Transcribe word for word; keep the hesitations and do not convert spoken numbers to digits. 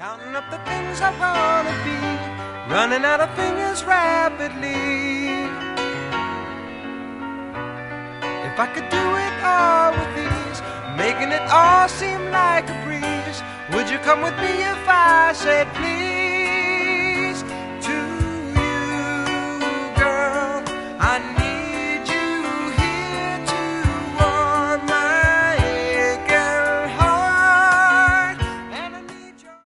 Counting up the things I wanna be, running out of fingers rapidly. If I could do it all with ease, making it all seem like a breeze, would you come with me if I said please?